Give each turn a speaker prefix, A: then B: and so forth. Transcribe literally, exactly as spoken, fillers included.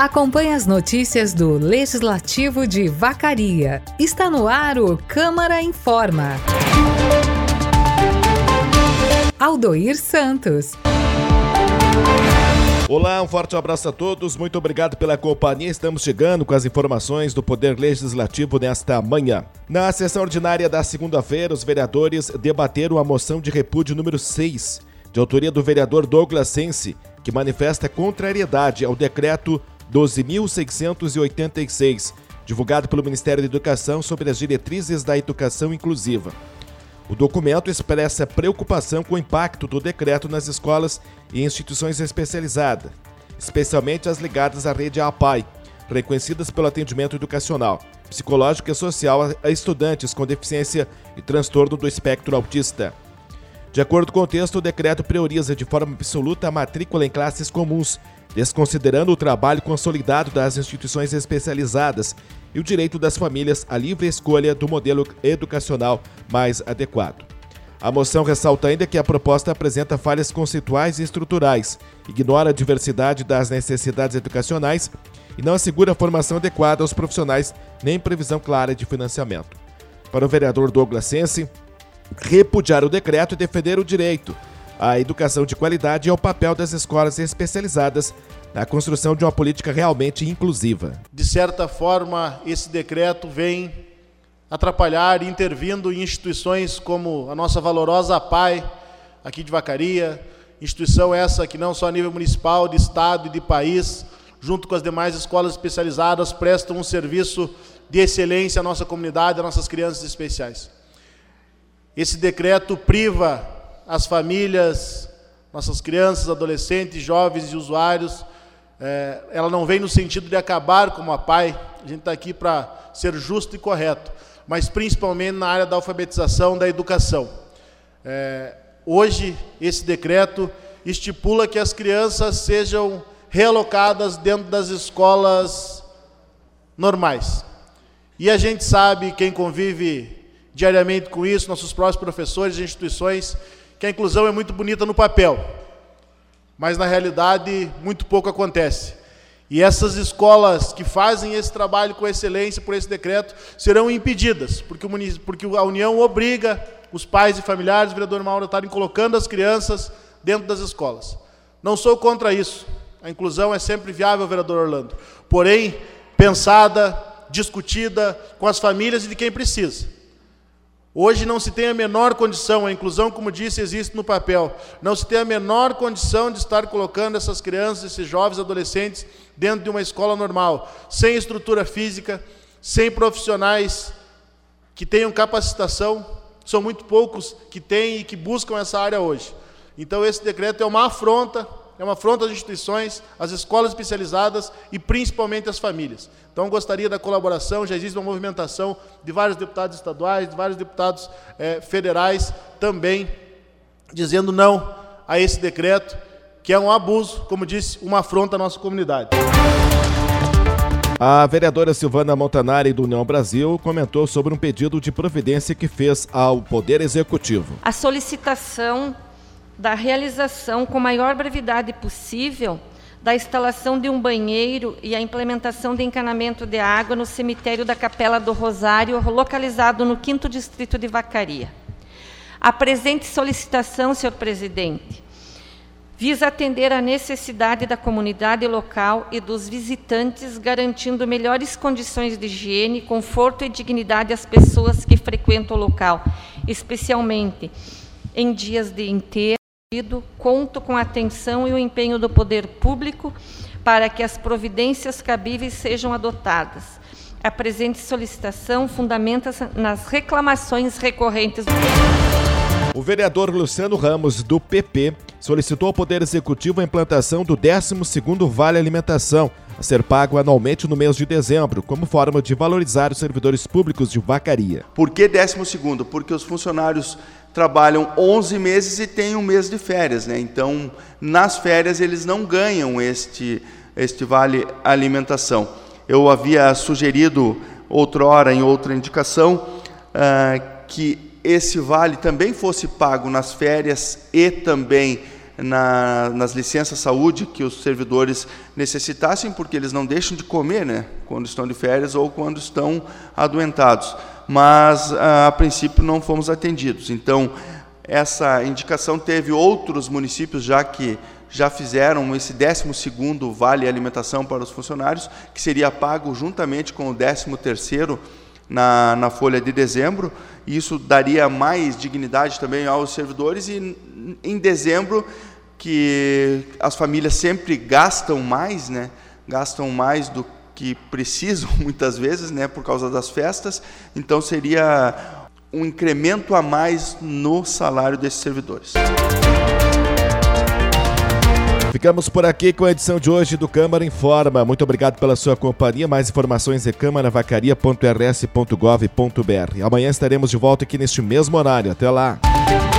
A: Acompanhe as notícias do Legislativo de Vacaria. Está no ar o Câmara Informa. Aldoir Santos.
B: Olá, um forte abraço a todos, muito obrigado pela companhia. Estamos chegando com as informações do Poder Legislativo nesta manhã. Na sessão ordinária da segunda-feira, os vereadores debateram a moção de repúdio número seis, de autoria do vereador Douglas Sensi, que manifesta contrariedade ao decreto doze mil seiscentos e oitenta e seis, divulgado pelo Ministério da Educação sobre as diretrizes da educação inclusiva. O documento expressa preocupação com o impacto do decreto nas escolas e instituições especializadas, especialmente as ligadas à rede APAE, reconhecidas pelo atendimento educacional, psicológico e social a estudantes com deficiência e transtorno do espectro autista. De acordo com o texto, o decreto prioriza de forma absoluta a matrícula em classes comuns, desconsiderando o trabalho consolidado das instituições especializadas e o direito das famílias à livre escolha do modelo educacional mais adequado. A moção ressalta ainda que a proposta apresenta falhas conceituais e estruturais, ignora a diversidade das necessidades educacionais e não assegura a formação adequada aos profissionais nem previsão clara de financiamento. Para o vereador Douglas Sensi, repudiar o decreto e defender o direito à educação de qualidade é o papel das escolas especializadas na construção de uma política realmente inclusiva.
C: De certa forma, esse decreto vem atrapalhar, intervindo em instituições como a nossa valorosa APAE, aqui de Vacaria, instituição essa que não só a nível municipal, de estado e de país, junto com as demais escolas especializadas, prestam um serviço de excelência à nossa comunidade, às nossas crianças especiais. Esse decreto priva as famílias, nossas crianças, adolescentes, jovens e usuários. É, ela não vem no sentido de acabar com a APAE, a gente está aqui para ser justo e correto, mas principalmente na área da alfabetização, da educação. É, hoje, esse decreto estipula que as crianças sejam realocadas dentro das escolas normais. E a gente sabe, quem convive diariamente com isso, nossos próprios professores e instituições, que a inclusão é muito bonita no papel, mas na realidade muito pouco acontece. E essas escolas que fazem esse trabalho com excelência por esse decreto serão impedidas, porque, o município, porque a União obriga os pais e familiares, o vereador Mauro, a estarem colocando as crianças dentro das escolas. Não sou contra isso, a inclusão é sempre viável, vereador Orlando, porém pensada, discutida com as famílias e de quem precisa. Hoje não se tem a menor condição, a inclusão, como disse, existe no papel, não se tem a menor condição de estar colocando essas crianças, esses jovens, adolescentes, dentro de uma escola normal, sem estrutura física, sem profissionais que tenham capacitação, são muito poucos que têm e que buscam essa área hoje. Então esse decreto é uma afronta, é uma afronta às instituições, às escolas especializadas e principalmente às famílias. Então, gostaria da colaboração, já existe uma movimentação de vários deputados estaduais, de vários deputados eh, federais, também dizendo não a esse decreto, que é um abuso, como disse, uma afronta à nossa comunidade.
B: A vereadora Silvana Montanari, do União Brasil, comentou sobre um pedido de providência que fez ao Poder Executivo.
D: A solicitação da realização com maior brevidade possível da instalação de um banheiro e a implementação de encanamento de água no cemitério da Capela do Rosário, localizado no quinto Distrito de Vacaria. A presente solicitação, senhor presidente, visa atender à necessidade da comunidade local e dos visitantes, garantindo melhores condições de higiene, conforto e dignidade às pessoas que frequentam o local, especialmente em dias de enterro. Conto com a atenção e o empenho do poder público para que as providências cabíveis sejam adotadas. A presente solicitação fundamenta-se nas reclamações recorrentes do
B: O vereador Luciano Ramos, do P P, solicitou ao Poder Executivo a implantação do décimo segundo Vale Alimentação, a ser pago anualmente no mês de dezembro, como forma de valorizar os servidores públicos de Vacaria.
E: Por que décimo segundo? Porque os funcionários trabalham onze meses e têm um mês de férias, né? Então, nas férias, eles não ganham este, este Vale Alimentação. Eu havia sugerido, outrora, em outra indicação, uh, que esse vale também fosse pago nas férias e também na, nas licenças saúde que os servidores necessitassem, porque eles não deixam de comer, né, quando estão de férias ou quando estão adoentados. Mas, a, a princípio, não fomos atendidos. Então, essa indicação teve outros municípios já que já fizeram esse décimo segundo Vale Alimentação para os funcionários, que seria pago juntamente com o décimo terceiro na, na folha de dezembro. Isso daria mais dignidade também aos servidores e em dezembro, que as famílias sempre gastam mais, né? Gastam mais do que precisam muitas vezes, né? Por causa das festas, então seria um incremento a mais no salário desses servidores.
B: Ficamos por aqui com a edição de hoje do Câmara Informa. Muito obrigado pela sua companhia. Mais informações em câmara vacaria ponto r s ponto gov ponto b r. Amanhã estaremos de volta aqui neste mesmo horário. Até lá!